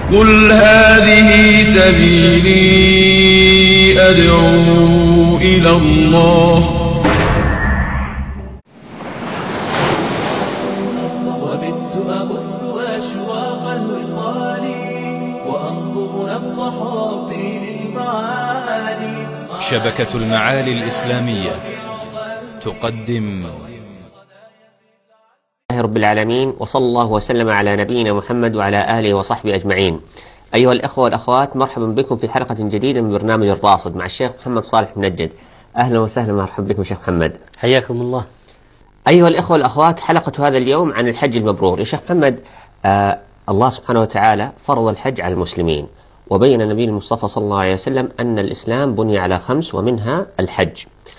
قل هذه سبيلي أدعو إلى الله. وبت أبث أشواق الوصال وأنظر نبض حبي للمعالي. شبكة المعالي الإسلامية تقدم رب العالمين، وصلى الله وسلم على نبينا محمد وعلى آله وصحبه أجمعين. أيها الأخوة والأخوات، مرحبا بكم في حلقة جديدة من برنامج الراصد مع الشيخ محمد صالح منجد. أهلا وسهلا ومرحبا بكم شيخ محمد، حياكم الله. أيها الأخوة والأخوات، حلقة هذا اليوم عن الحج المبرور. يا شيخ محمد، الله سبحانه وتعالى فرض الحج على المسلمين، وبين النبي المصطفى صلى الله عليه وسلم أن الإسلام بني على 5 ومنها الحج.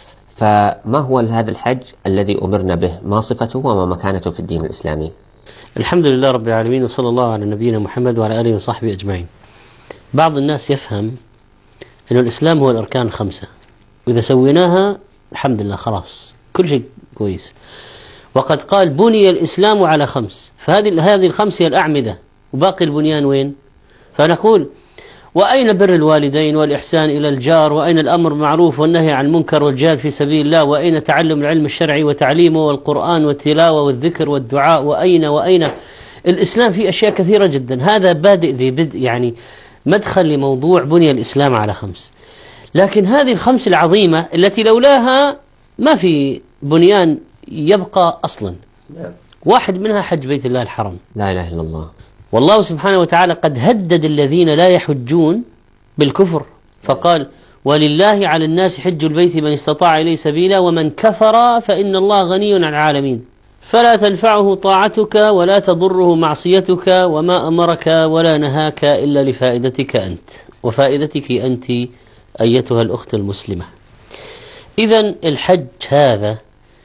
فما هو هذا الحج الذي أمرنا به؟ ما صفته وما مكانته في الدين الإسلامي؟ الحمد لله رب العالمين، وصلى الله على نبينا محمد وعلى آله وصحبه أجمعين. بعض الناس يفهم أن الإسلام هو الأركان 5، وإذا سويناها الحمد لله خلاص كل شيء كويس. وقد قال بني الإسلام على 5، فهذه ال5 هي الأعمدة، وباقي البنيان وين؟ فنقول وأين بر الوالدين والإحسان إلى الجار، وأين الأمر بالمعروف والنهي عن المنكر والجهاد في سبيل الله، وأين تعلم العلم الشرعي وتعليمه والقرآن والتلاوة والذكر والدعاء، وأين الإسلام فيه أشياء كثيرة جدا. هذا بادئ ذي بدء، يعني مدخل لموضوع بني الإسلام على 5. لكن هذه ال5 العظيمة التي لولاها ما في بنيان يبقى أصلا. واحد منها حج بيت الله الحرام، لا إله إلا الله. والله سبحانه وتعالى قد هدد الذين لا يحجون بالكفر، فقال ولله على الناس حج البيت من استطاع إليه سبيلا ومن كفر فإن الله غني عن العالمين، فلا تنفعه طاعتك ولا تضره معصيتك، وما أمرك ولا نهاك إلا لفائدتك أنت وفائدتك أنت أيتها الأخت المسلمة. إذن الحج هذا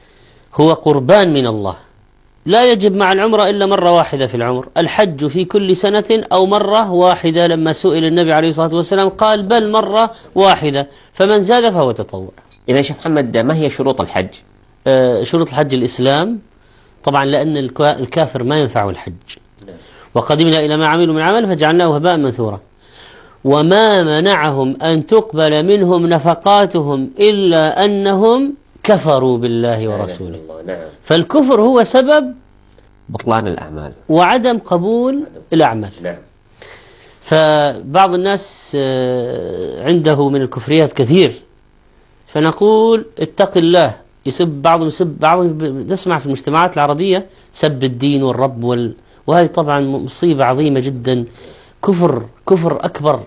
هو قربان من الله، لا يجب مع العمرة إلا مرة واحدة في العمر. الحج في كل سنة أو مرة واحدة، لما سئل النبي عليه الصلاة والسلام قال بل مرة واحدة، فمن زاد فهو تطوع. إذا يا شيخ محمد، ما هي شروط الحج؟ شروط الحج الإسلام طبعا، لأن الكافر ما ينفعه الحج. وقدمنا إلى ما عملوا من عمل فجعلناه هباء منثورا. وما منعهم أن تقبل منهم نفقاتهم إلا أنهم كفروا بالله ورسوله. فالكفر هو سبب بطلان الأعمال وعدم قبول الأعمال. فبعض الناس عنده من الكفريات كثير، فنقول اتق الله. يسب بعضهم تسمع في المجتمعات العربية سب الدين والرب وهذه طبعا مصيبة عظيمة جدا، كفر أكبر.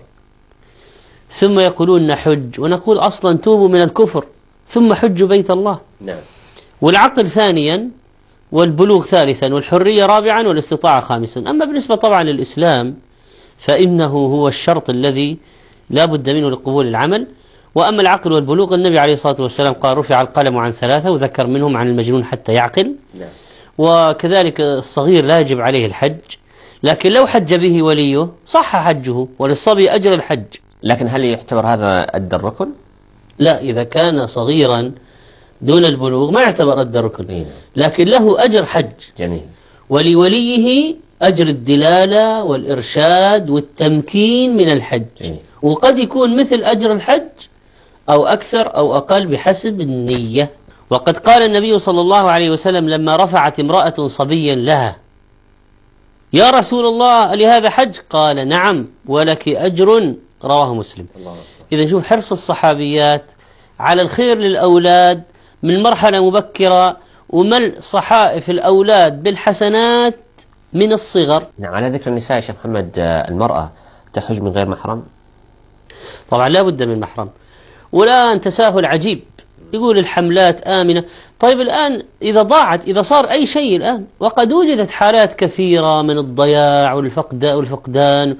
ثم يقولون نحج، ونقول أصلا توبوا من الكفر ثم حجوا بيت الله. والعقل ثانيا، والبلوغ ثالثا، والحرية رابعا، والاستطاعة خامسا. أما بالنسبة طبعا للإسلام فإنه هو الشرط الذي لا بد منه لقبول العمل. وأما العقل والبلوغ، النبي عليه الصلاة والسلام قال رفع القلم عن 3، وذكر منهم عن المجنون حتى يعقل. وكذلك الصغير لا يجب عليه الحج، لكن لو حج به وليه صح حجه، وللصبي أجر الحج. لكن هل يعتبر هذا أدى الركن؟ لا، إذا كان صغيرا دون البلوغ ما يعتبر أدى الركن، لكن له أجر حج. جميل. ولوليه أجر الدلالة والإرشاد والتمكين من الحج. وقد يكون مثل أجر الحج أو أكثر أو أقل بحسب النية. وقد قال النبي صلى الله عليه وسلم لما رفعت امرأة صبيا لها يا رسول الله لهذا حج؟ قال نعم ولك أجر، رواه مسلم. إذا شوف حرص الصحابيات على الخير للأولاد من مرحلة مبكرة، وملء صحائف الأولاد بالحسنات من الصغر. نعم. على ذكر النساء يا شيخ محمد، المرأة تحج من غير محرم؟ طبعا لا بد من محرم. والآن تساهل عجيب، يقول الحملات آمنة. طيب الآن إذا صار أي شيء الآن، وقد وجدت حالات كثيرة من الضياع والفقدان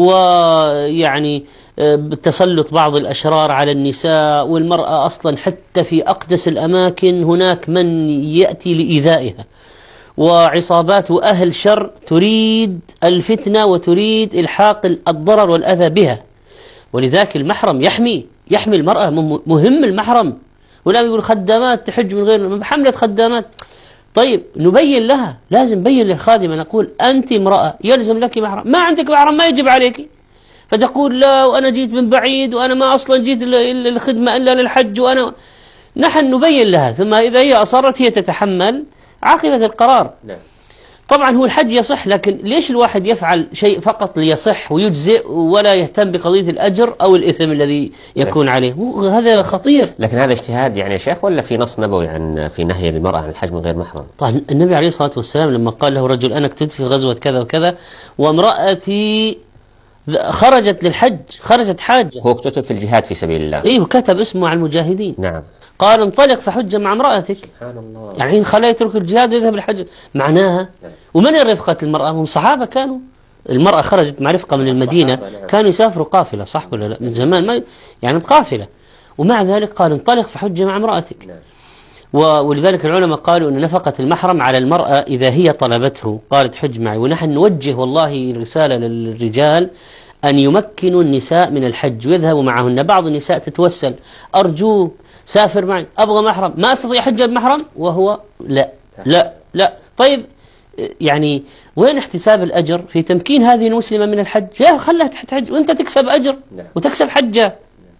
ويعني تسلط بعض الأشرار على النساء والمرأة أصلا، حتى في أقدس الأماكن هناك من يأتي لإيذائها، وعصابات وأهل شر تريد الفتنة وتريد إلحاق الضرر والأذى بها. ولذلك المحرم يحمي المرأة، مهم المحرم. ولا يقول خدامات تحج من غير حملة خدامات. طيب نبين لها، لازم نبين للخادمة، نقول أنت امرأة يلزم لك محرم، ما عندك محرم ما يجب عليك. فتقول لا وأنا جيت من بعيد وأنا ما أصلا جيت الخدمة إلا للحج، نحن نبين لها، ثم إذا هي أصرت هي تتحمل عاقبة القرار. طبعا هو الحج يصح، لكن ليش الواحد يفعل شيء فقط ليصح ويجزئ ولا يهتم بقضية الأجر أو الإثم الذي يكون عليه؟ هذا خطير. لكن هذا اجتهاد يعني يا شيخ، ولا في نص نبوي في نهي المرأة عن الحج من غير محرم؟ طبعا النبي عليه الصلاة والسلام لما قال له رجل أنا كنت في غزوة كذا وكذا وامرأتي خرجت للحج، خرجت حاجة، هو كتب في الجهاد في سبيل الله. ايوه كتب اسمه على المجاهدين. نعم. قال انطلق فحج مع امرأتك. سبحان الله. يعني خلاه يترك الجهاد ويذهب للحج معناها. ومن رفقة المرأة؟ هم صحابة كانوا. المرأة خرجت مع رفقة من المدينة، كانوا يسافروا قافلة، صح ولا لا؟ من زمان ما يعني بقافلة، ومع ذلك قال انطلق فحج مع امرأتك. ولذلك العلماء قالوا أن نفقة المحرم على المرأة إذا هي طلبته، قالت حج معي. ونحن نوجه والله رسالة للرجال أن يمكنوا النساء من الحج ويذهبوا معهن. بعض النساء تتوسل أرجوك سافر معي، أبغى محرم، ما أستطيع حج بمحرم، وهو لا لا لا. طيب يعني وين احتساب الأجر في تمكين هذه المسلمة من الحج؟ يا خلها تحج وانت تكسب أجر وتكسب حجة.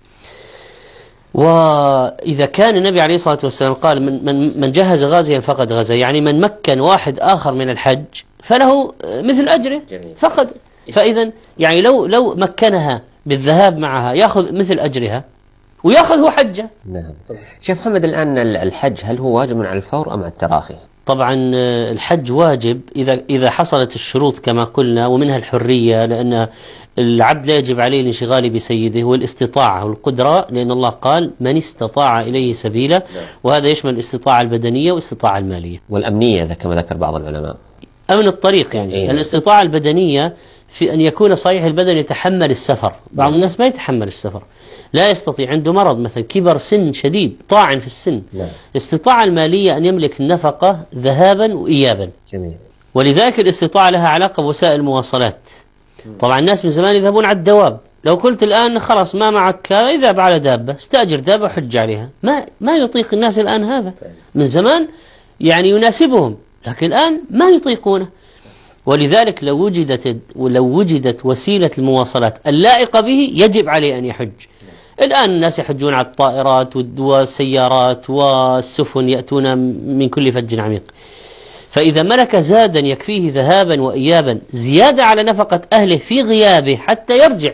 وإذا كان النبي عليه الصلاة والسلام قال من جهز غازيا فقد غزا، يعني من مكن واحد آخر من الحج فله مثل أجره فقد. فإذا يعني لو مكنها بالذهاب معها يأخذ مثل أجرها ويأخذ هو حجة. نعم. شيخ محمد، الآن الحج هل هو واجب على الفور أم على التراخي؟ طبعا الحج واجب إذا حصلت الشروط كما قلنا، ومنها الحرية، لأن العبد لا يجب عليه الانشغال بسيده، والاستطاعة والقدرة، لأن الله قال من استطاع إليه سبيلا، وهذا يشمل الاستطاعة البدنية والاستطاعة المالية والأمنية كما ذكر بعض العلماء. أمن الطريق يعني الاستطاعة البدنية في أن يكون صحيح البدن يتحمل السفر. بعض الناس ما يتحمل السفر، لا يستطيع، عنده مرض مثلا، كبر سن شديد، طاعن في السن. الاستطاعة المالية أن يملك النفقة ذهابا وإيابا. جميل. ولذلك الاستطاعة لها علاقة بوسائل المواصلات. طبعا الناس من زمان يذهبون على الدواب، لو قلت الآن خلاص ما معك اذهب على دابة، استأجر دابة وحج عليها، ما يطيق الناس الآن هذا. من زمان يعني يناسبهم، لكن الآن ما يطيقونه. ولذلك لو وجدت وسيلة المواصلات اللائقة به يجب عليه أن يحج. الآن الناس يحجون على الطائرات والسيارات والسفن، يأتون من كل فج عميق. فإذا ملك زادا يكفيه ذهابا وإيابا زيادة على نفقة أهله في غيابه حتى يرجع،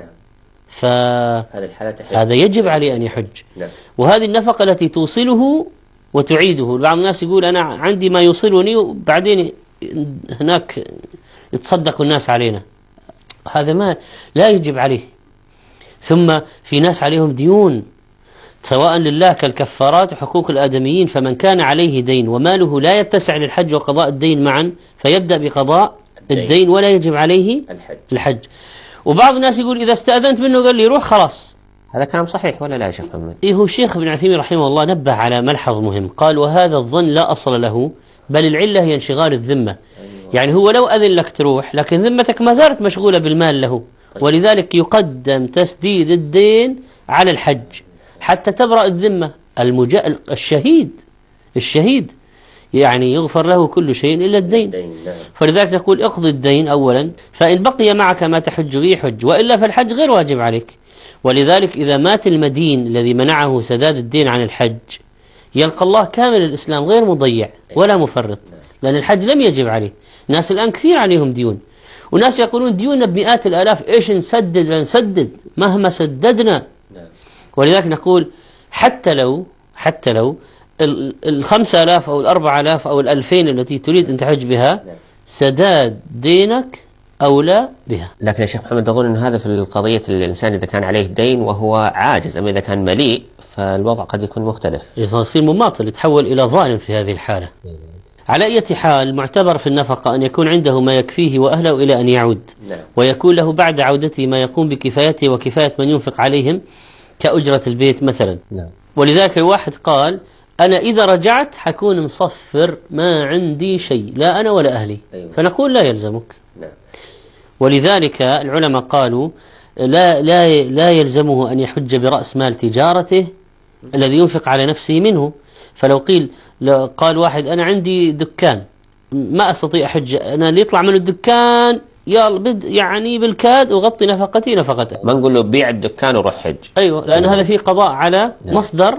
فهذا يجب عليه أن يحج. وهذه النفقة التي توصله وتعيده. بعض الناس يقول أنا عندي ما يوصلني وبعدين هناك يتصدق الناس علينا، هذا ما لا يجب عليه. ثم في ناس عليهم ديون سواء لله كالكفارات وحقوق الآدميين، فمن كان عليه دين وماله لا يتسع للحج وقضاء الدين معا فيبدأ بقضاء الدين ولا يجب عليه الحج. وبعض الناس يقول إذا استأذنت منه قال لي روح خلاص. هذا كلام صحيح ولا لا يا شيخ محمد؟ هو الشيخ ابن عثيمين رحمه الله نبه على ملحظ مهم، قال وهذا الظن لا أصل له، بل العلة هي انشغال الذمة. يعني هو لو أذن لك تروح لكن ذمتك ما زالت مشغولة بالمال له، ولذلك يقدم تسديد الدين على الحج حتى تبرأ الذمة. الشهيد يعني يغفر له كل شيء إلا الدين. فلذلك نقول اقضي الدين أولا، فإن بقي معك ما تحج به حج، وإلا فالحج غير واجب عليك. ولذلك إذا مات المدين الذي منعه سداد الدين عن الحج يلقى الله كامل الإسلام غير مضيع ولا مفرط، لأن الحج لم يجب عليه. ناس الآن كثير عليهم ديون، وناس يقولون ديوننا بمئات الآلاف، إيش نسدد؟ لا نسدد مهما سددنا. ولذلك نقول حتى لو 5000 أو 4000 أو 2000 التي تريد أن تحج بها سداد دينك أولى بها. لكن يا شيخ محمد أظن أن هذا في القضية الإنسان إذا كان عليه دين وهو عاجز، أما إذا كان مليء فالوضع قد يكون مختلف، يصير مماطل، يتحول إلى ظالم في هذه الحالة. على أي حال المعتبر في النفقة أن يكون عنده ما يكفيه وأهله إلى أن يعود، ويكون له بعد عودته ما يقوم بكفايته وكفاية من ينفق عليهم كأجرة البيت مثلا. ولذلك الواحد قال أنا إذا رجعت حكون مصفر، ما عندي شيء لا أنا ولا أهلي. فنقول لا يلزمك. ولذلك العلماء قالوا لا يلزمه أن يحج برأس مال تجارته الذي ينفق على نفسه منه، فلو قال واحد أنا عندي دكان ما أستطيع أحج، أنا اللي يطلع من الدكان يلا يعني بالكاد وغطي نفقتي نفقته. ما نقول له بيع الدكان وروح حج. أيوة، لأن هذا فيه قضاء على مصدر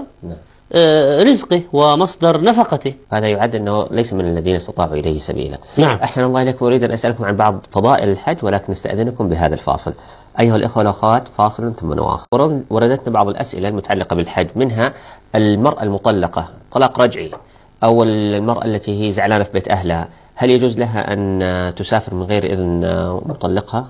رزقه ومصدر نفقته. هذا يعد أنه ليس من الذين استطاعوا إليه سبيلا. نعم. أحسن الله إليكم. أريد أن أسألكم عن بعض فضائل الحج، ولكن نستأذنكم بهذا الفاصل. أيها الإخوة والأخوات، فاصل ثم نواصل. وردتنا بعض الأسئلة المتعلقة بالحج، منها المرأة المطلقة طلاق رجعي، أو المرأة التي هي زعلانة في بيت أهلها، هل يجوز لها أن تسافر من غير إذن مطلقها؟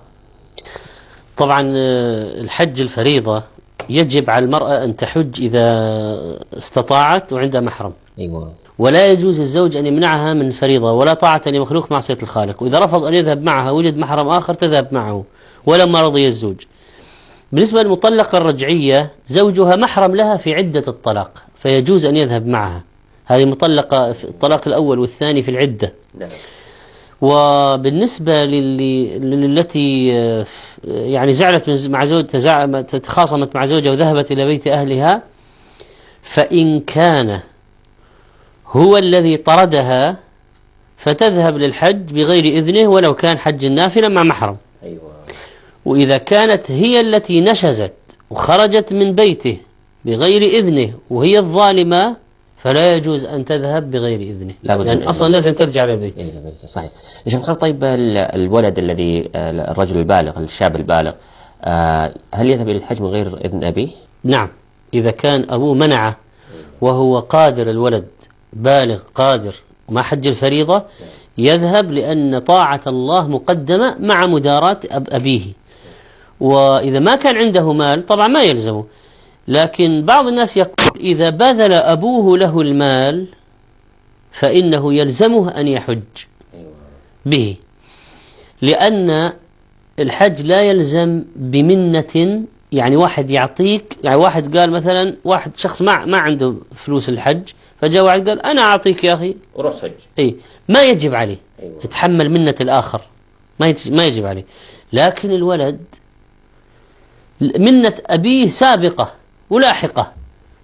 طبعا الحج الفريضة يجب على المرأة أن تحج إذا استطاعت وعندها محرم. أيوة. ولا يجوز الزوج أن يمنعها من الفريضة، ولا طاعة لمخلوق معصية الخالق، وإذا رفض أن يذهب معها وجد محرم آخر تذهب معه ولما رضي الزوج. بالنسبة للمطلقة الرجعية زوجها محرم لها في عدة الطلاق، فيجوز أن يذهب معها. هذه مطلقة في الطلاق الأول والثاني في العدة. نعم. وبالنسبة للتي يعني زعلت مع تخاصمت مع زوجها وذهبت إلى بيت أهلها، فإن كان هو الذي طردها فتذهب للحج بغير إذنه ولو كان حج النافلة مع محرم. أيوة. وإذا كانت هي التي نشزت وخرجت من بيته بغير إذنه وهي الظالمة فلا يجوز أن تذهب بغير إذنه، لأن أصلا لازم ترجع للبيت. صحيح. يا شيخ محمد، طيب الولد الذي الرجل البالغ الشاب البالغ هل يذهب إلى الحج من غير إذن أبيه؟ نعم، إذا كان أبوه منعه وهو قادر، الولد بالغ قادر وما حج الفريضة يذهب، لأن طاعة الله مقدمة مع مداراة أبيه. وإذا ما كان عنده مال طبعا ما يلزمه، لكن بعض الناس يقول إذا بذل أبوه له المال فإنه يلزمه أن يحج به، لأن الحج لا يلزم بمنة. يعني واحد يعطيك، يعني واحد قال مثلا، واحد شخص ما عنده فلوس الحج، فجاء واحد قال أنا أعطيك يا أخي وروح حج. أي ما يجب عليه يتحمل منة الآخر، ما يجب عليه. لكن الولد منة أبيه سابقة ولاحقة،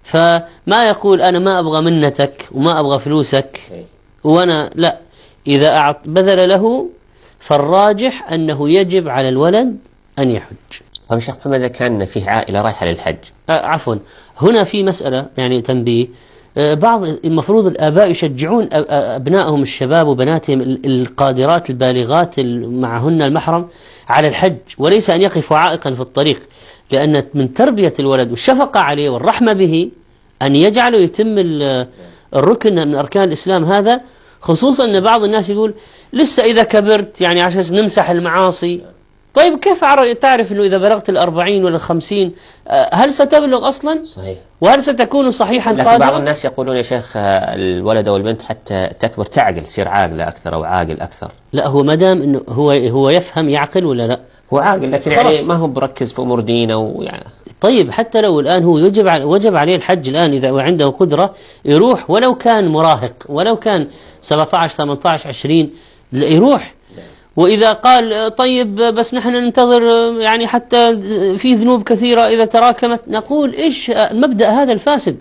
فما يقول أنا ما أبغى منتك وما أبغى فلوسك وأنا لا. إذا بذل له فالراجح أنه يجب على الولد أن يحج. طيب شيخ محمد، كان فيه عائلة رايحة للحج، عفوا، هنا في مسألة يعني تنبيه. بعض المفروض الآباء يشجعون أبنائهم الشباب وبناتهم القادرات البالغات معهن المحرم على الحج، وليس أن يقفوا عائقا في الطريق، لأن من تربية الولد والشفقة عليه والرحمة به أن يجعله يتم الركن من أركان الإسلام هذا، خصوصا أن بعض الناس يقول لسه إذا كبرت يعني عشان نمسح المعاصي. طيب كيف تعرف أنه إذا بلغت 40 ولا 50 هل ستبلغ أصلا؟ صحيح. وهل ستكون صحيحا لكن قادرا؟ بعض الناس يقولون يا شيخ الولد أو البنت حتى تكبر تعقل، تصير عاقلة أكثر أو عاقل أكثر. لا، هو ما دام أنه هو يفهم يعقل ولا لا؟ هو عاقل، لكن يعني ما هو بركز في أمور دينه ويعني. طيب حتى لو الآن هو وجب عليه الحج الآن، إذا عنده قدرة يروح، ولو كان مراهق، ولو كان 17 18 20 يروح. وإذا قال طيب بس نحن ننتظر يعني حتى في ذنوب كثيرة إذا تراكمت، نقول إيش المبدأ هذا الفاسد.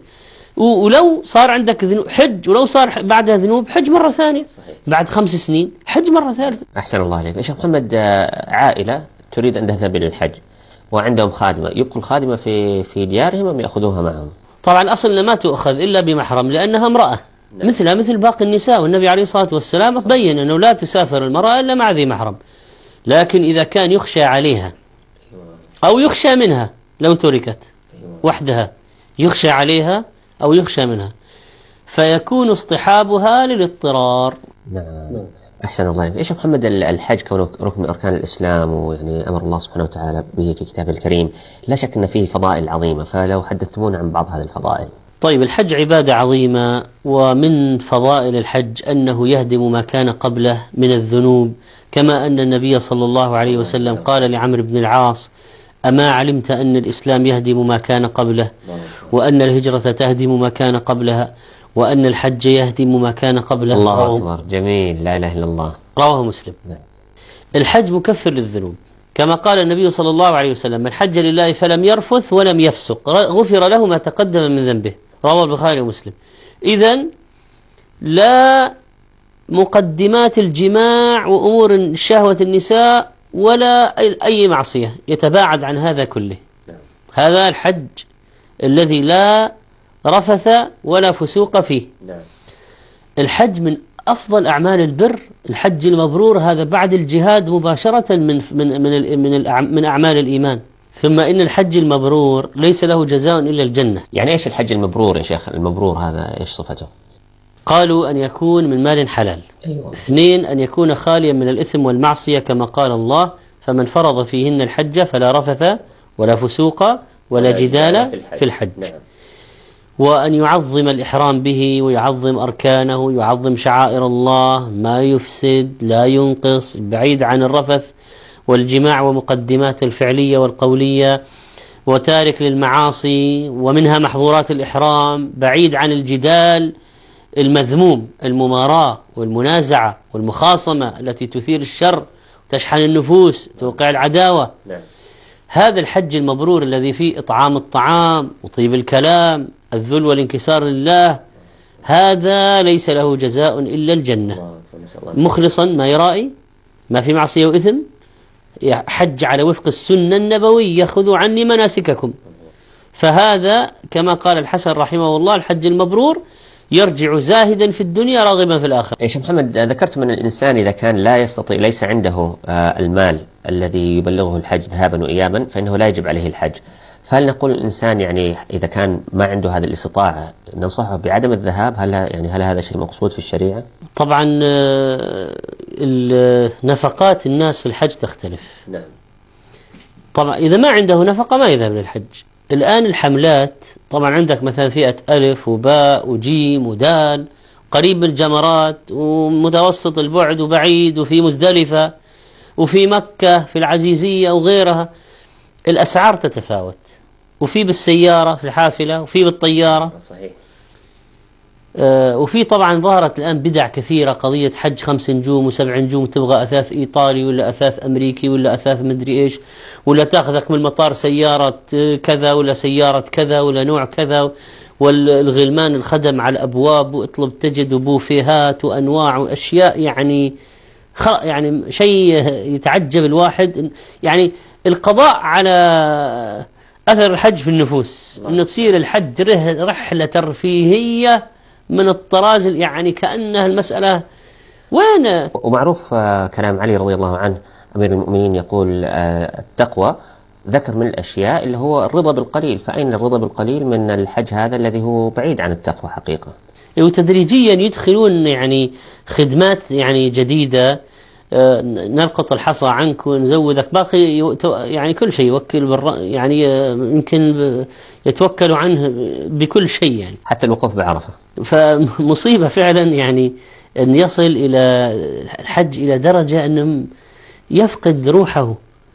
ولو صار عندك ذنوب حج، ولو صار بعدها ذنوب حج مرة ثانية. صحيح. بعد 5 سنين حج مرة ثالثة. أحسن الله عليك. يا شيخ محمد، عائلة تريد أن تذهب إلى الحج وعندهم خادمة، يبقوا الخادمة في ديارهم أم يأخذوها معهم؟ طبعا أصلا ما تؤخذ إلا بمحرم، لأنها امرأة مثل باقي النساء، والنبي عليه الصلاة والسلام بين أنه لا تسافر المرأة إلا مع ذي محرم. لكن إذا كان يخشى عليها أو يخشى منها، لو تركت وحدها يخشى عليها أو يخشى منها، فيكون اصطحابها للاضطرار. نعم. أحسن الله عليك. يا شيخ محمد، الحج كونه ركن من أركان الإسلام، ويعني أمر الله سبحانه وتعالى به في كتابه الكريم، لا شك أن فيه فضائل عظيمة، فلو حدثتمونا عن بعض هذه الفضائل. طيب، الحج عبادة عظيمة، ومن فضائل الحج أنه يهدم ما كان قبله من الذنوب، كما أن النبي صلى الله عليه وسلم قال لعمرو بن العاص: أما علمت أن الإسلام يهدم ما كان قبله، وأن الهجرة تهدم ما كان قبلها، وأن الحج يهدم ما كان قبله. الله أكبر، جميل، لا إله إلا الله. رواه مسلم. الحج مكفر للذنوب، كما قال النبي صلى الله عليه وسلم: من حج لله فلم يرفث ولم يفسق غفر له ما تقدم من ذنبه. رواه البخاري ومسلم. إذن لا مقدمات الجماع وأمور شهوة النساء ولا أي معصية، يتباعد عن هذا كله. هذا الحج الذي لا رفث ولا فسوق فيه. الحج من أفضل أعمال البر، الحج المبرور هذا بعد الجهاد مباشرة من أعمال الإيمان. ثم إن الحج المبرور ليس له جزاء إلا الجنة. يعني إيش الحج المبرور يا شيخ؟ المبرور هذا إيش صفته؟ قالوا أن يكون من مال حلال. أيوة. 2 أن يكون خاليا من الإثم والمعصية كما قال الله: فمن فرض فيهن الحج فلا رفث ولا فسوق ولا جدال في الحج. نعم. وأن يعظم الإحرام به ويعظم أركانه، يعظم شعائر الله، ما يفسد لا ينقص، بعيد عن الرفث والجماع ومقدمات الفعلية والقولية، وتارك للمعاصي ومنها محظورات الإحرام، بعيد عن الجدال المذموم، المماراة والمنازعة والمخاصمة التي تثير الشر وتشحن النفوس توقع العداوة. هذا الحج المبرور الذي فيه إطعام الطعام وطيب الكلام، الذل والانكسار لله، هذا ليس له جزاء إلا الجنة. مخلصا ما يرائي، ما في معصية وإثم، حج على وفق السنة النبوية: خذوا عني مناسككم. فهذا كما قال الحسن رحمه الله: الحج المبرور يرجع زاهدا في الدنيا راغبا في الآخرة. يا شيخ محمد، ذكرت من الإنسان إذا كان لا يستطيع، ليس عنده المال الذي يبلغه الحج ذهابا وإيابا، فإنه لا يجب عليه الحج. فهل نقول الإنسان يعني إذا كان ما عنده هذه الاستطاعة ننصحه بعدم الذهاب؟ هل هذا شيء مقصود في الشريعة؟ طبعا نفقات الناس في الحج تختلف. نعم. طبعا إذا ما عنده نفقة ما يذهب للحج. الآن الحملات طبعا عندك مثلا فئة ألف وباء وجيم ودال، قريب من الجمرات ومتوسط البعد وبعيد، وفي مزدلفة وفي مكة في العزيزية وغيرها، الأسعار تتفاوت، وفي بالسيارة في الحافلة وفي بالطيارة. صحيح. وفي طبعا ظهرت الآن بدع كثيرة، قضية حج 5 نجوم و7 نجوم، تبغى أثاث إيطالي ولا أثاث أمريكي ولا أثاث مدري إيش، ولا تأخذك من المطار سيارة كذا ولا سيارة كذا ولا نوع كذا، والغلمان الخدم على الأبواب، واطلب تجد بوفيهات وأنواع وأشياء، يعني شيء يتعجب الواحد. يعني القضاء على أثر الحج في النفوس، أن تصير الحج رحلة ترفيهية من الطراز، يعني كأنها المسألة وين. ومعروف كلام علي رضي الله عنه أمير المؤمنين يقول التقوى، ذكر من الأشياء اللي هو الرضا بالقليل، فأين الرضا بالقليل من الحج هذا الذي هو بعيد عن التقوى حقيقة. وتدريجيا يدخلون يعني خدمات يعني جديدة، نلقط الحصى عنك ونزودك باقي، يعني كل شيء يوكل يعني يمكن يتوكلوا عنه بكل شيء، يعني حتى الوقوف بعرفة. فمصيبة فعلا يعني أن يصل إلى الحج إلى درجة أنه يفقد روحه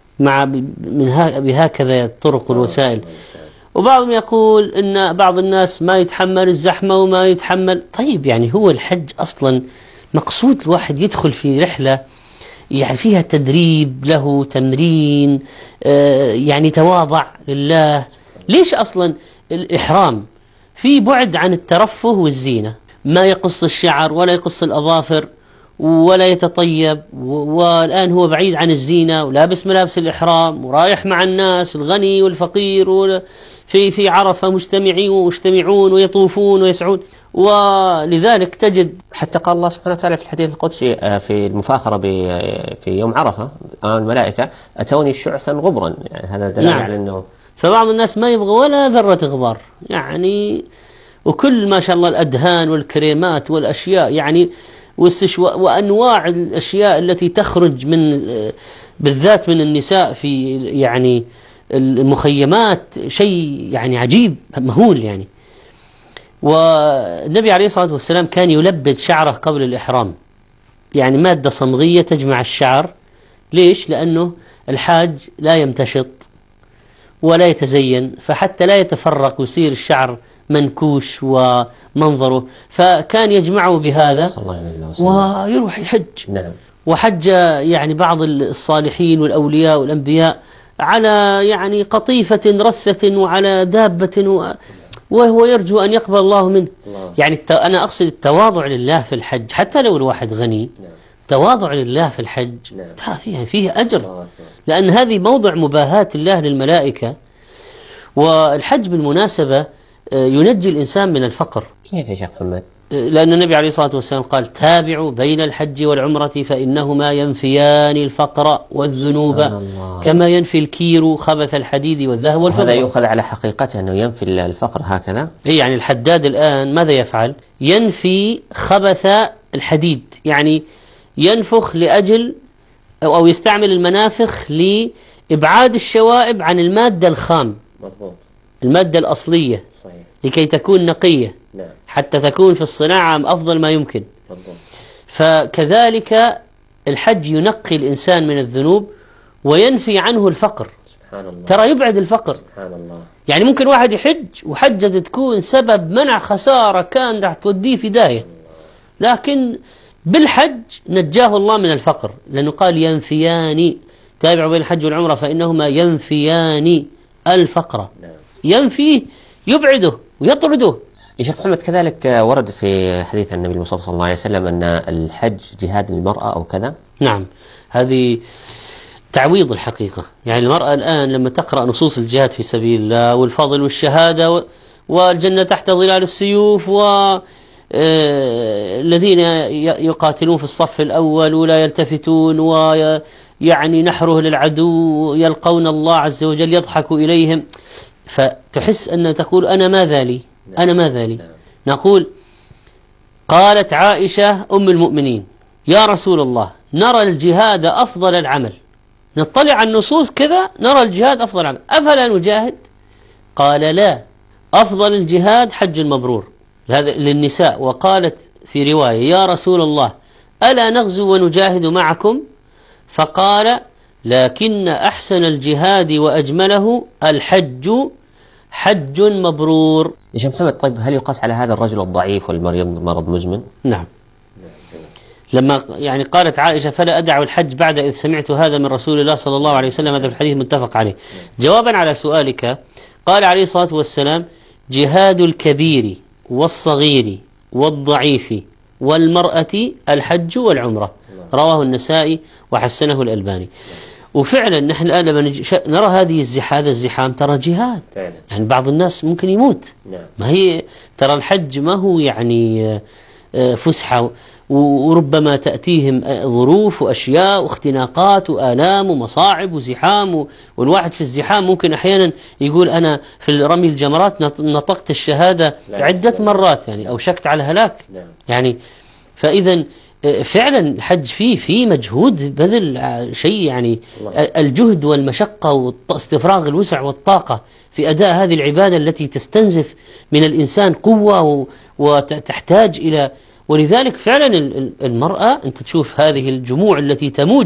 بهكذا الطرق والوسائل. وبعضهم يقول أن بعض الناس ما يتحمل الزحمة وما يتحمل. طيب يعني هو الحج أصلا مقصود الواحد يدخل في رحلة يعني فيها تدريب له، تمرين، يعني تواضع لله. ليش أصلا الإحرام في بعد عن الترفه والزينة، ما يقص الشعر ولا يقص الأظافر ولا يتطيب، والآن هو بعيد عن الزينة ولابس ملابس الإحرام ورايح مع الناس الغني والفقير في عرفة مجتمعون ويطوفون ويسعون. ولذلك تجد حتى قال الله سبحانه وتعالى في الحديث القدسي في المفاخرة في يوم عرفة أمام الملائكة: أتوني شعثا غبرا. يعني هذا دليل على أنه فبعض الناس ما يبغى ولا ذرة غبار، يعني وكل ما شاء الله الأدهان والكريمات والأشياء، يعني وأنواع الأشياء التي تخرج بالذات من النساء في يعني المخيمات، شيء يعني عجيب مهول يعني. والنبي عليه الصلاة والسلام كان يلبد شعره قبل الإحرام، يعني مادة صمغية تجمع الشعر. ليش؟ لأنه الحاج لا يمتشط ولا يتزين، فحتى لا يتفرق ويصير الشعر منكوش ومنظره، فكان يجمعه بهذا ويروح يحج. نعم. وحج يعني بعض الصالحين والأولياء والأنبياء على يعني قطيفة رثة وعلى دابة وهو يرجو أن يقبل الله منه. يعني أنا أقصد التواضع لله في الحج، حتى لو الواحد غني تواضع لله في الحج ترى فيه أجر، لأن هذه موضع مباهاة الله للملائكة. والحج بالمناسبة ينجي الإنسان من الفقر. كيف يا شيخ محمد؟ لأن النبي عليه الصلاة والسلام قال: تابعوا بين الحج والعمرة فإنهما ينفيان الفقر والذنوب كما ينفي الكير خبث الحديد والذهب والفضة. هذا يؤخذ على حقيقته أنه ينفي الفقر هكذا؟ يعني الحداد الآن ماذا يفعل؟ ينفي خبث الحديد، يعني ينفخ لأجل أو يستعمل المنافخ لإبعاد الشوائب عن المادة الخام، مضبوط، المادة الأصلية، صحيح، لكي تكون نقية، نعم، حتى تكون في الصناعة أفضل ما يمكن. مضبوط. فكذلك الحج ينقي الإنسان من الذنوب وينفي عنه الفقر. سبحان الله. ترى يبعد الفقر. سبحان الله. يعني ممكن واحد يحج وحجة تكون سبب منع خسارة كان راح توديه في داهية، لكن بالحج نجاه الله من الفقر، لأنه قال: ينفيان، تابعوا بين الحج والعمرة فإنهما ينفيان الفقر. ينفيه، يبعده ويطرده. يا شيخ محمد، كذلك ورد في حديث النبي المصطفى صلى الله عليه وسلم أن الحج جهاد للمرأة أو كذا. نعم، هذه تعويض الحقيقة. يعني المرأة الآن لما تقرأ نصوص الجهاد في سبيل الله والفضل والشهادة والجنة تحت ظلال السيوف والذين يقاتلون في الصف الأول ولا يلتفتون ويعني نحره للعدو يلقون الله عز وجل يضحك إليهم، فتحس أن تقول: أنا ماذا لي؟ أنا ماذا لي؟ نقول: قالت عائشة أم المؤمنين: يا رسول الله، نرى الجهاد أفضل العمل، نطلع على النصوص كذا نرى الجهاد أفضل العمل، أفلا نجاهد؟ قال: لا، أفضل الجهاد حج مبرور، هذا للنساء. وقالت في رواية: يا رسول الله، ألا نغزو ونجاهد معكم؟ فقال: لكن أحسن الجهاد وأجمله الحج حج مبرور. يا شيخ محمد، طيب هل يقاس على هذا الرجل الضعيف والمريض مرض مزمن؟ نعم. لما يعني قالت عائشة: فلا أدع الحج بعد إذ سمعت هذا من رسول الله صلى الله عليه وسلم، هذا الحديث متفق عليه. جوابا على سؤالك، قال عليه الصلاة والسلام: جهاد الكبير والصغير والضعيف والمرأة الحج والعمرة، رواه النسائي وحسنه الألباني. وفعلا نحن الآن لما نرى هذا الزحام ترى جهاد، يعني بعض الناس ممكن يموت. ما هي ترى الحج ما هو يعني فسحة، وربما تأتيهم ظروف وأشياء واختناقات وآلام ومصاعب وزحام، والواحد في الزحام ممكن أحيانا يقول: أنا في رمي الجمرات نطقت الشهادة عدة مرات، يعني أوشكت على هلاك. يعني فإذا فعلا الحج فيه مجهود، بذل شيء، يعني الجهد والمشقة واستفراغ الوسع والطاقة في أداء هذه العبادة التي تستنزف من الإنسان قوة وتحتاج إلى. ولذلك فعلا المرأة، أنت تشوف هذه الجموع التي تموج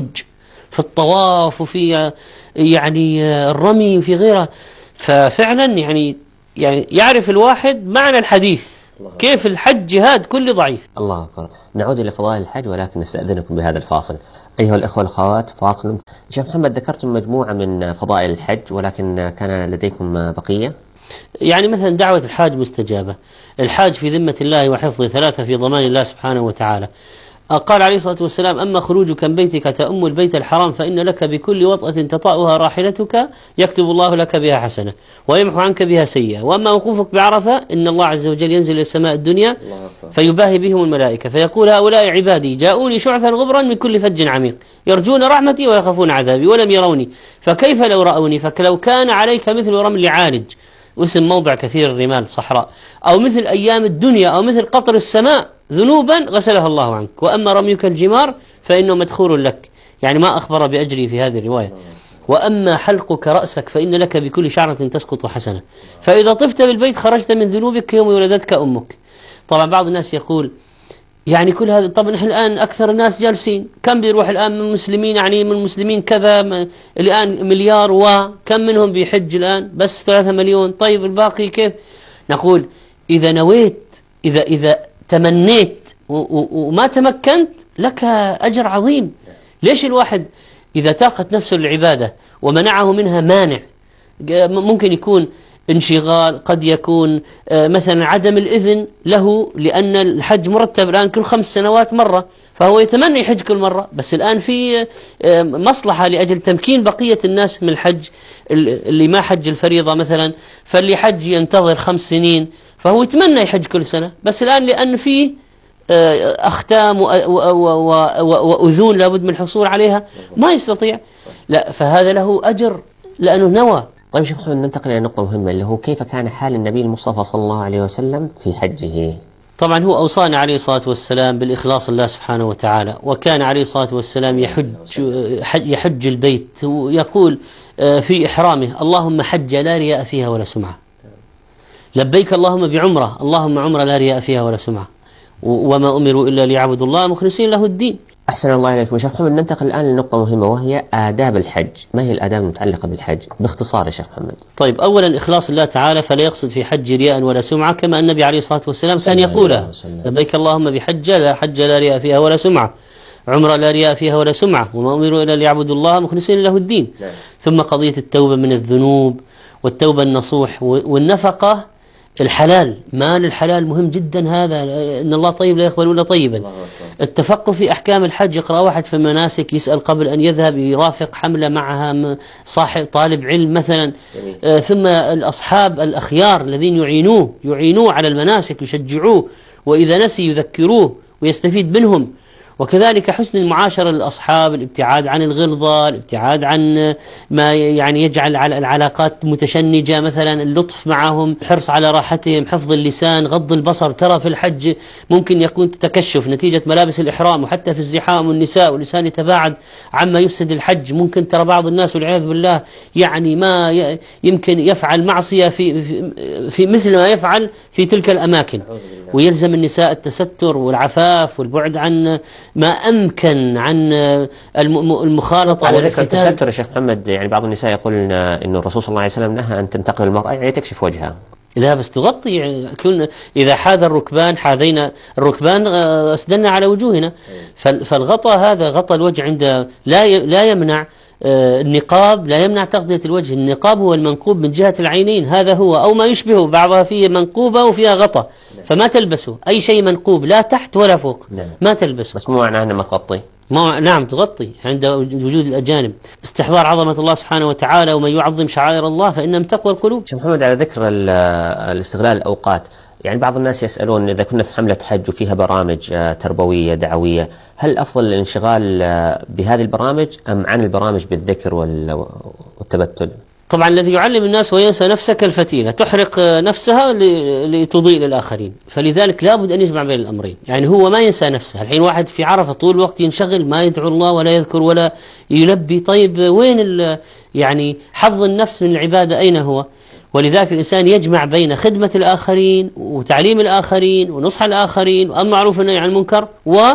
في الطواف وفي يعني الرمي وفي غيرها، ففعلا يعني يعرف الواحد معنى الحديث كيف الحج جهاد كل ضعيف. الله أكبر. نعود إلى فضائل الحج، ولكن نستأذنكم بهذا الفاصل. أيها الإخوة والأخوات، فاصل. شيخ محمد، ذكرتم مجموعة من فضائل الحج، ولكن كان لديكم بقية؟ يعني مثلا دعوة الحاج مستجابة، الحاج في ذمة الله وحفظه، 3 في ضمان الله سبحانه وتعالى. قال عليه الصلاة والسلام: أما خروجك من بيتك تأم البيت الحرام فإن لك بكل وطأة تطأها راحلتك يكتب الله لك بها حسنة ويمحو عنك بها سيئة. وأما وقوفك بعرفة إن الله عز وجل ينزل إلى السماء الدنيا فيباهي بهم الملائكة فيقول: هؤلاء عبادي جاءوني شعثا غبرا من كل فج عميق يرجون رحمتي ويخافون عذابي ولم يروني فكيف لو رأوني. فلو كان عليك مثل رمل عالج، واسم موضع كثير الرمال صحراء، أو مثل أيام الدنيا، أو مثل قطر السماء ذنوبا غسلها الله عنك. وأما رميك الجمار فإنه مدخور لك، يعني ما أخبر بأجري في هذه الرواية. وأما حلقك رأسك فإن لك بكل شعرة تسقط حسنة، فإذا طفت بالبيت خرجت من ذنوبك يوم ولدتك أمك. طبعا بعض الناس يقول يعني كل هذا، طبعا نحن الآن أكثر الناس جالسين، كم بيروح الآن من المسلمين، يعني من المسلمين كذا الآن مليار، وكم منهم بيحج الآن؟ بس 3 مليون. طيب الباقي كيف؟ نقول إذا نويت، إذا تمنيت وما تمكنت لك أجر عظيم. ليش الواحد إذا تاقت نفسه للعبادة ومنعه منها مانع، ممكن يكون انشغال، قد يكون مثلا عدم الإذن له، لأن الحج مرتب الآن كل 5 سنوات مرة، فهو يتمنى يحج كل مرة، بس الآن في مصلحة لأجل تمكين بقية الناس من الحج، اللي ما حج الفريضة مثلا، فاللي حج ينتظر 5 سنين، فهو يتمنى يحج كل سنة، بس الآن لأن في أختام وأذون لابد من الحصول عليها ما يستطيع، لا، فهذا له أجر لأنه نوى. طيب شيخ محمد، ننتقل إلى نقطة مهمة اللي هو كيف كان حال النبي المصطفى صلى الله عليه وسلم في حجه. طبعا هو أوصانا عليه الصلاة والسلام بالإخلاص لله سبحانه وتعالى، وكان عليه الصلاة والسلام يحج البيت ويقول في إحرامه: اللهم حج لا رياء فيها ولا سمعة، لبيك اللهم بعمرة، اللهم عمرة لا رياء فيها ولا سمعة، وما أمروا إلا ليعبدوا الله مخلصين له الدين. أحسن الله إليكم شيخ محمد. ننتقل الآن لنقطة مهمة وهي آداب الحج. ما هي الآداب المتعلقة بالحج باختصار يا شيخ محمد؟ طيب، أولا إخلاص الله تعالى، فلا يقصد في حج رياء ولا سمعة، كما النبي عليه الصلاة والسلام كان يقولها: لبيك اللهم بحج لا حج لا رياء فيها ولا سمعة، عمرة لا رياء فيها ولا سمعة، وما أمروا إلا ليعبدوا الله مخلصين له الدين. ثم قضية التوبة من الذنوب، والتوبة النصوح، والنفقة الحلال، مال الحلال مهم جدا، هذا إن الله طيب لا يقبل إلا طيبا. التفقه في أحكام الحج، يقرأ واحد في المناسك يسأل قبل أن يذهب، يرافق حملة معها صاحب طالب علم مثلا. ثم الأصحاب الأخيار الذين يعينوه على المناسك، يشجعوه، وإذا نسي يذكروه ويستفيد منهم. وكذلك حسن المعاشرة للأصحاب، الابتعاد عن الغلظة، الابتعاد عن ما يعني يجعل العلاقات متشنجة، مثلا اللطف معهم، الحرص على راحتهم، حفظ اللسان، غض البصر. ترى في الحج ممكن يكون تكشف نتيجة ملابس الإحرام، وحتى في الزحام والنساء، واللسان يتباعد عما يفسد الحج. ممكن ترى بعض الناس والعياذ بالله يعني ما يمكن يفعل معصية في مثل ما يفعل في تلك الأماكن، ويلزم النساء التستر والعفاف والبعد عن ما أمكن عن المخالطة. على ذكر التستر يا شيخ محمد، يعني بعض النساء يقولون إن الرسول صلى الله عليه وسلم نهى أن تنتقل المرأة يعني تكشف وجهها. لا، بس تغطي، إذا حاذ الركبان حاذينا الركبان أسدلنا على وجوهنا. فالغطاء هذا غطاء الوجه عند لا يمنع النقاب، لا يمنع تغطية الوجه. النقاب هو المنقوب من جهة العينين، هذا هو، أو ما يشبهه، بعضها فيه منقوبة وفيها غطاء، فما تلبسه أي شيء منقوب لا تحت ولا فوق، ما تلبسه. بس مو معناه أنه ما تغطي. نعم تغطي عند وجود الأجانب. استحضار عظمة الله سبحانه وتعالى، ومن يعظم شعائر الله فإنها من تقوى القلوب. شيخ محمد، على ذكر الاستغلال الأوقات، يعني بعض الناس يسألون إذا كنا في حملة حج وفيها برامج تربوية دعوية، هل أفضل الانشغال بهذه البرامج أم عن البرامج بالذكر والتبتل؟ طبعا الذي يعلم الناس وينسى نفسه كالفتيلة تحرق نفسها لتضيء للآخرين، فلذلك لابد أن يجمع بين الأمرين. يعني هو ما ينسى نفسه. الحين واحد في عرفة طول الوقت ينشغل، ما يدعو الله ولا يذكر ولا يلبي، طيب وين يعني حظ النفس من العبادة أين هو؟ ولذلك الإنسان يجمع بين خدمة الآخرين وتعليم الآخرين ونصح الآخرين وأمر معروف والنهي عن المنكر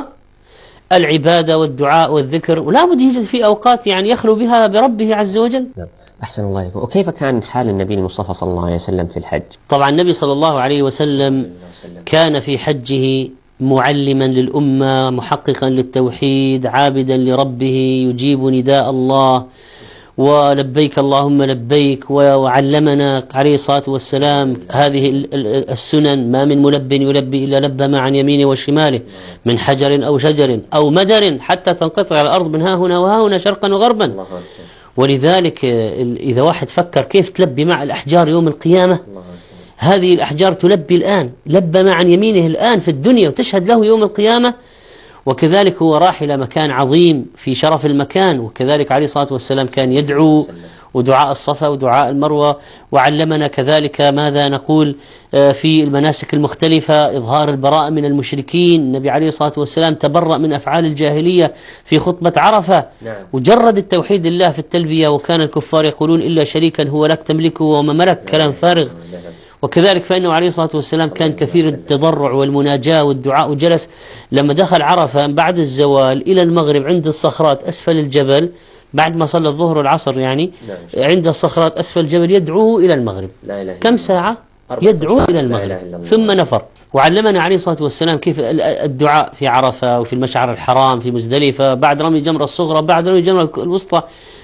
والعبادة والدعاء والذكر، ولا بد يوجد في أوقات يعني يخلو بها بربه عز وجل. أحسن الله عليكم. وكيف كان حال النبي المصطفى صلى الله عليه وسلم في الحج؟ طبعا النبي صلى الله عليه وسلم كان في حجه معلما للأمة، محققا للتوحيد، عابدا لربه، يجيب نداء الله ولبيك اللهم لبيك، وعلمنا عليه الصلاة والسلام هذه السنن: ما من ملب يلبي إلا لبى ما عن يمينه وشماله، من حجر أو شجر أو مدر، حتى تنقطع الأرض من ها هنا وها هنا شرقا وغربا. ولذلك إذا واحد فكر كيف تلبي مع الأحجار يوم القيامة، هذه الأحجار تلبي الآن، لبى ما عن يمينه الآن في الدنيا وتشهد له يوم القيامة. وكذلك هو راح إلى مكان عظيم في شرف المكان، وكذلك عليه الصلاة والسلام كان يدعو، ودعاء الصفا ودعاء المروة. وعلمنا كذلك ماذا نقول في المناسك المختلفة: إظهار البراءة من المشركين. النبي عليه الصلاة والسلام تبرأ من أفعال الجاهلية في خطبة عرفة، وجرد التوحيد الله في التلبية، وكان الكفار يقولون إلا شريكا هو لك تملكه وما ملك، كلام فارغ. وكذلك فإنه عليه الصلاة والسلام كان كثير التضرع والمناجاة والدعاء، وجلس لما دخل عرفة بعد الزوال إلى المغرب عند الصخرات أسفل الجبل، بعد ما صلى الظهر والعصر يعني عند الصخرات أسفل الجبل يدعوه إلى المغرب. كم ساعة يدعو إلى المغرب ثم نفر. وعلمنا عليه الصلاة والسلام كيف الدعاء في عرفة وفي المشعر الحرام في مزدلفة، بعد رمي الجمرة الصغرى، بعد رمي الجمرة الوسطى.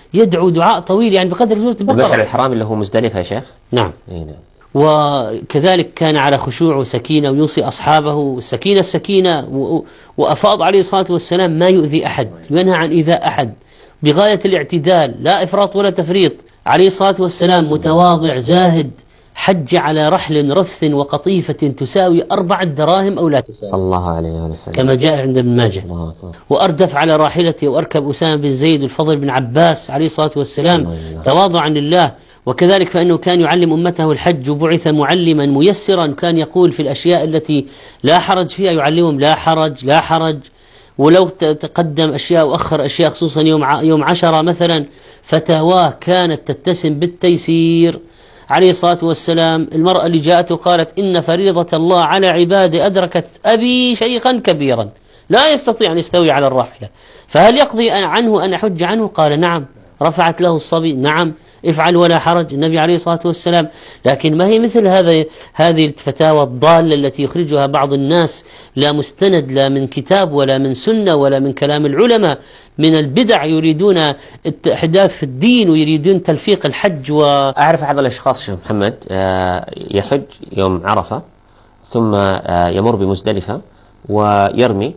يدعو دعاء طويل يعني بقدر سورة البقرة. المشعر الحرام اللي هو مزدلفة يا شيخ. نعم. نعم. وكذلك كان على خشوع وسكينة ويوصي أصحابه السكينة وأفاض عليه الصلاة والسلام ما يؤذي أحد، ينهى عن إيذاء أحد بغاية الاعتدال، لا إفراط ولا تفريط. عليه الصلاة والسلام متواضع زاهد، حج على رحل رث وقطيفة تساوي 4 دراهم أو لا تساوي، صلى الله عليه وسلم، كما جاء عند ابن ماجه. وأردف على راحلته وأركب أسامة بن زيد والفضل بن عباس عليه الصلاة والسلام تواضعا لله. وكذلك فإنه كان يعلم أمته الحج وبعث معلما ميسرا، كان يقول في الأشياء التي لا حرج فيها يعلمهم لا حرج لا حرج، ولو تقدم أشياء وأخر أشياء خصوصا يوم 10 مثلا فتاواه كانت تتسم بالتيسير عليه الصلاة والسلام. المرأة اللي جاءته قالت إن فريضة الله على عباده أدركت أبي شيخا كبيرا لا يستطيع أن يستوي على الراحلة، فهل يقضي عنه أن أحج عنه؟ قال نعم. رفعت له الصبي، نعم افعل ولا حرج، النبي عليه الصلاة والسلام. لكن ما هي مثل هذه الفتاوى الضالة التي يخرجها بعض الناس، لا مستند لا من كتاب ولا من سنة ولا من كلام العلماء، من البدع، يريدون الإحداث في الدين ويريدون تلفيق الحج. أعرف أحد الأشخاص شيخ محمد يحج يوم عرفة ثم يمر بمزدلفة ويرمي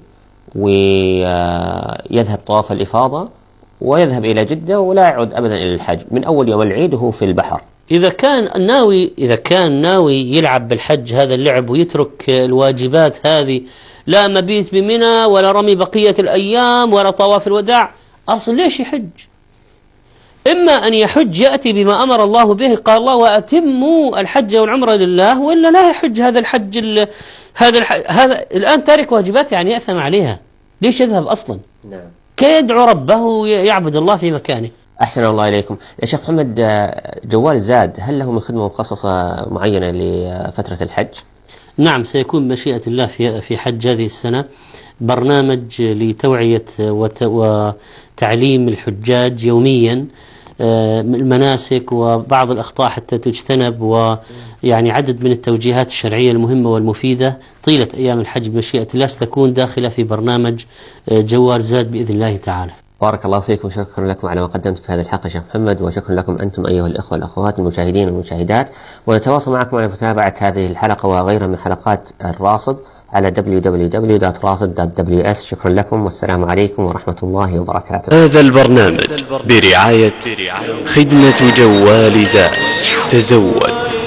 ويذهب طواف الإفاضة ويذهب إلى جدة ولا يعود أبدا إلى الحج من أول يوم العيد وهو في البحر. إذا كان ناوي يلعب بالحج هذا اللعب ويترك الواجبات هذه، لا مبيت بمنى ولا رمي بقية الأيام ولا طواف الوداع، أصل ليش يحج؟ إما أن يحج يأتي بما أمر الله به، قال الله وأتموا الحج والعمرة لله، وإلا لا يحج. هذا الحج هذا الآن تارك واجبات يعني يأثم عليها، ليش يذهب أصلا؟ نعم. كي يدعو ربه ويعبد الله في مكانه. أحسن الله إليكم يا شيخ محمد. جوال زاد هل له من خدمة مخصصة معينة لفترة الحج؟ نعم، سيكون مشيئة الله في حج هذه السنة برنامج لتوعية وتعليم الحجاج يوميا المناسك وبعض الأخطاء حتى تجتنب، ويعني عدد من التوجيهات الشرعية المهمة والمفيدة طيلة أيام الحج بمشيئة الله ستكون داخلة في برنامج جوال زاد بإذن الله تعالى. بارك الله فيكم وشكرا لكم على ما قدمت في هذه الحلقة شيخ محمد، وشكرا لكم أنتم أيها الأخوة والأخوات المشاهدين والمشاهدات، ونتواصل معكم على متابعة هذه الحلقة وغيرها من حلقات الراصد على www.rasid.ws. شكرا لكم والسلام عليكم ورحمة الله وبركاته. هذا البرنامج برعاية خدمة جوال زاد. تزود.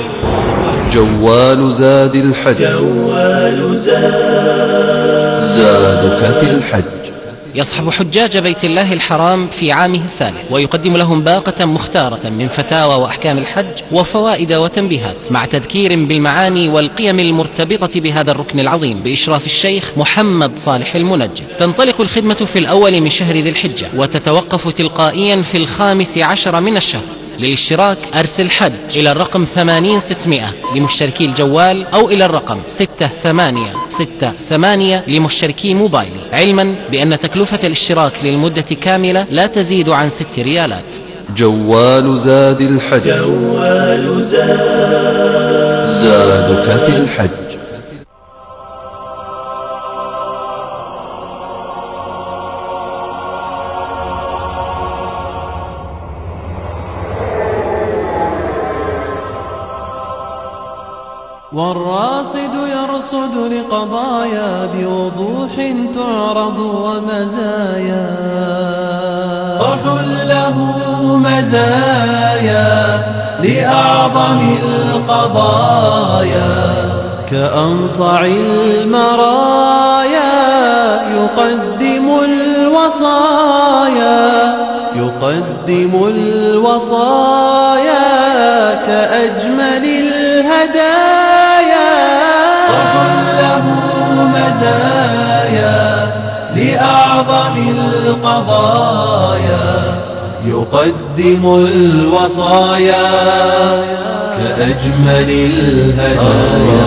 جوال زاد الحج، زادك في الحج. يصحب حجاج بيت الله الحرام في عامه الثالث، ويقدم لهم باقة مختارة من فتاوى وأحكام الحج وفوائد وتنبيهات، مع تذكير بالمعاني والقيم المرتبطة بهذا الركن العظيم، بإشراف الشيخ محمد صالح المنجم. تنطلق الخدمة في الأول من شهر ذي الحجة، وتتوقف تلقائيا في 15 من الشهر. للاشتراك أرسل حج إلى الرقم 80600 لمشتركي الجوال، أو إلى الرقم 6868 لمشتركي موبايلي، علما بأن تكلفة الاشتراك للمدة كاملة لا تزيد عن 6 ريالات. جوال زاد الحج، زادك في الحج. والراصد يرصد لقضايا بوضوح تعرض ومزايا، طرح له مزايا لأعظم القضايا، كأنصع المرايا يقدم الوصايا كأجمل الهدايا، طرح له مزايا لأعظم القضايا، يقدم الوصايا كأجمل الهدايا.